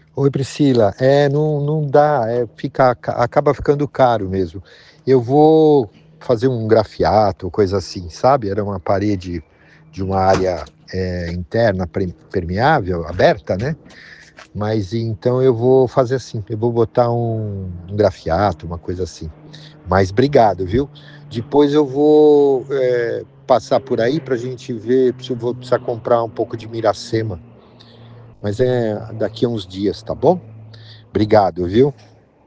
Oi, Priscila. Não dá, acaba ficando caro mesmo. Eu vou fazer um grafiato, coisa assim, sabe? Era uma parede de uma área interna permeável, aberta, né? Mas então eu vou fazer assim, eu vou botar um grafiato, uma coisa assim. Mas obrigado, viu? Depois eu vou passar por aí para a gente ver se eu vou precisar comprar um pouco de Miracema. Mas é daqui a uns dias, tá bom? Obrigado, viu?